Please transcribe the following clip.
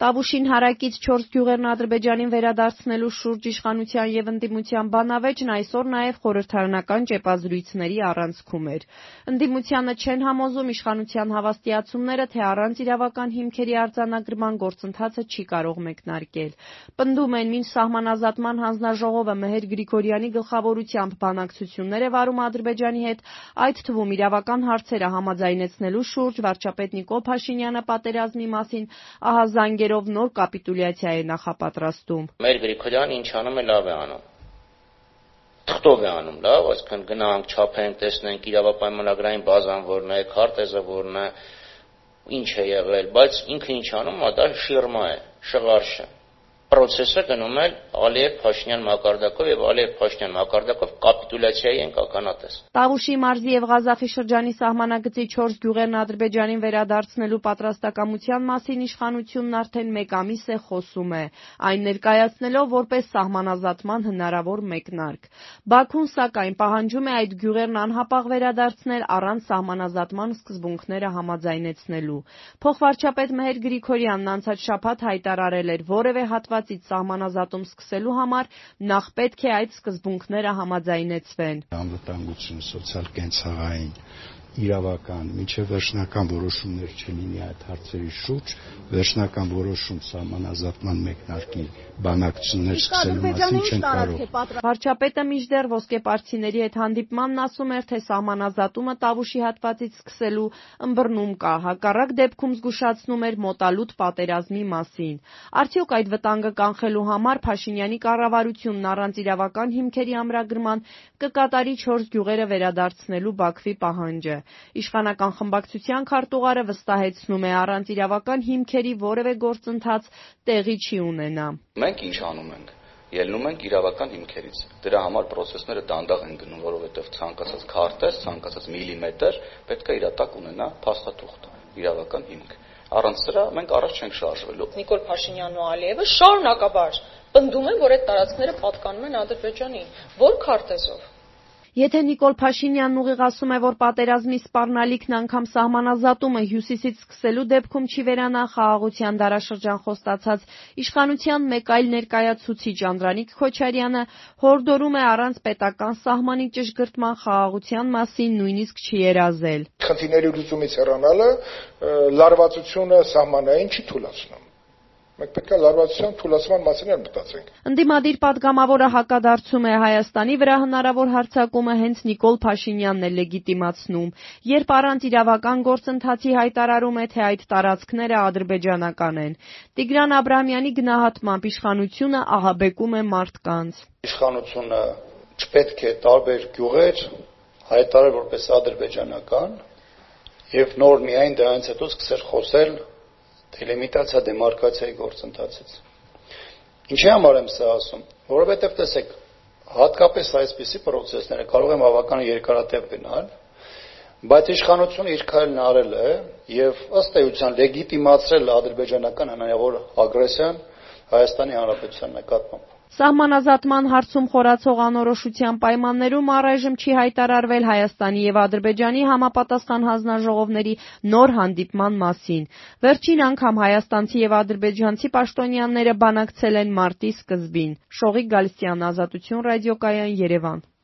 Տավուշին հարակից 4 գյուղերն Ադրբեջանին վերադարձնելու շուրջ իշխանության և ընդդիմության բանավեճն այսօր նաև խորհրդարանական ճեպազրույցների առանցքում էր։ Ընդդիմությանը չեն համոզում իշխանության հավաստիացումները, թե առանց իրավական հիմքերի արձանագրման գործընթացը չի կարող մեկնարկել։ Պնդում են, մինչ սահմանազատման հանձնաժողովը Մեհեր Գրիգորյանի գլխավորությամբ բանակցություններ է վարում Ադրբեջանի հետ, այդ թվում իրավական հարցերը համաձայնեցնելու շուրջ վարչապետ Նիկոլ Փաշինյանը պատերազմի մասին ահազանգերով նոր կապիտուլյացիա է նախապատրաստում։ Մեր Գրիգորյանը ինչ անում է, լավ է անում։ Թղթով է անում, լավ, այսինքն գնանք, չափենք, տեսնենք իրավապայմանագրային բազան որն է, քարտեզը որն է, ինչ է եղել, բայց ինքը ինչ անում, դա շիրմա է, շղարշ է։ Պրոցեսը գնում է Ալիև-Փաշինյան մակարդակով եւ Ալիև-Փաշինյան մակարդակով կապիտուլյացիայի ենք ականատես։ Տավուշի մարզի եւ Ղազախի շրջանի սահմանագծի 4 գյուղերն Ադրբեջանին վերադարձնելու պատրաստակամության մասին իշխանությունն արդեն 1 ամիս է խոսում է, այն ներկայացնելով որպես սահմանազատման հնարավոր մեկնարկ։ Բաքուն սակայն պահանջում է այդ գյուղերն անհապաղ վերադարձնել առանց սահմանազատման սկզբունքները համաձայնեցնելու։ Փոխվարչապետ Մեհեր Գրիգորյանն անցած շաբաթ հայտարարել էր, որևէ հատվածից սահմանազատում սկսելու համար նախ պետք է այդ սկզբունքները համաձայնեցվեն։ Անվտանգություն, սոցիալ-կենցաղային, իրավական, մինչև վերջնական որոշումներ չլինի այդ հարցերի շուրջ, վերջնական որոշում սահմանազատման մեկնարկի բանակցություններ սկսելու մասին չեն կարող։ Վարչապետը մինչդեռ ոսկեպարսիների հետ հանդիպմանն ասում էր, թե սահմանազատումը Տավուշի հատվածից սկսելու ըմբռնում կա, հակառակ դեպքում զգուշացնում էր մոտալուտ պատերազմի մասին։ Արդյոք այդ վտանգը կանխելու համար Փաշինյանի կառավարությունն առանց իրավական հիմքերի ամրագրման կկատարի 4 գյուղերը վերադարձնելու Բաքվի պահանջը։ Իշխանական խմբակցության քարտուղարը վստահեցնում է, առանց իրավական հիմքերի որևէ գործընթաց տեղի չի ունենա։ Մենք ինչ անում ենք։ Ելնում ենք իրավական հիմքերից։ Դրա համար process-ները դանդաղ են գնում, որովհետև ցանկացած քարտեզ, ցանկացած միլիմետր պետք է իր տակ ունենա փաստաթուղթ, իրավական հիմք։ Առանց սրա մենք առաջ չենք շարժվելու։ Նիկոլ Փաշինյանն ու Ալիևը շարունակաբար պնդում են, որ այդ տարածքները պատկանում են Ադրբեջանին։ Որ քարտեզով։ Եթե Նիկոլ Փաշինյանն ուղիղ ասում է, որ պատերազմի սպառնալիքն անգամ սահմանազատումը հյուսիսից սկսելու դեպքում չի վերանա, խաղաղության դարաշրջան խոստացած իշխանության մեկ այլ ներկայացուցիչ Անդրանիկ Քոչարյանը հորդորում է առանց պետական սահմանի ճշգրտման խաղաղության մասին նույնիսկ չերազել։ Խնդիրների լուծումից հեռանալը լարվածությունը սահմանային չի թույլատրում։ Մենք պետք է լարվածության թույլատման մասին մտածենք։ Ընդդիմադիր պատգամավորը հակադարձում է, Հայաստանի վրա հնարավոր հարձակումը հենց Նիկոլ Փաշինյանն է լեգիտիմացնում, երբ առանց իրավական գործընթացի հայտարարում է, թե այդ տարածքները ադրբեջանական են։ Տիգրան Աբրահամյանի գնահատմամբ իշխանությունը ահաբեկում է մարդկանց։ Իշխանությունը չպետք է տարբեր գյուղեր հայտարարել որպես ադրբեջանական եւ նոր միայն դրանից հետո սկսել խոսել դելիմիտացիա դեմարկացիայի գործընթացից։ Ինչի համար եմ սա ասում, որովհետև տեսեք, հատկապես այսպիսի process-ները կարող են բավական երկարատև գնալ, բայց իշխանությունը իր քայլն արել է եւ ըստ էության լեգիտիմացրել ադրբեջանական հնարավոր ագրեսիան Հայաստանի Հանրապետության նկատմամբ։ Սահմանազատման հարցում խորացող անորոշության պայմաններում առայժմ չի հայտարարվել Հայաստանի եւ Ադրբեջանի համապատասխան հանձնաժողովների նոր հանդիպման մասին։ Վերջին անգամ հայաստանցի եւ ադրբեջանցի պաշտոնյաները բանակցել են մարտի սկզբին։ Շողիկ Գալստյան, Ազատություն ռադիոկայան, Երևան։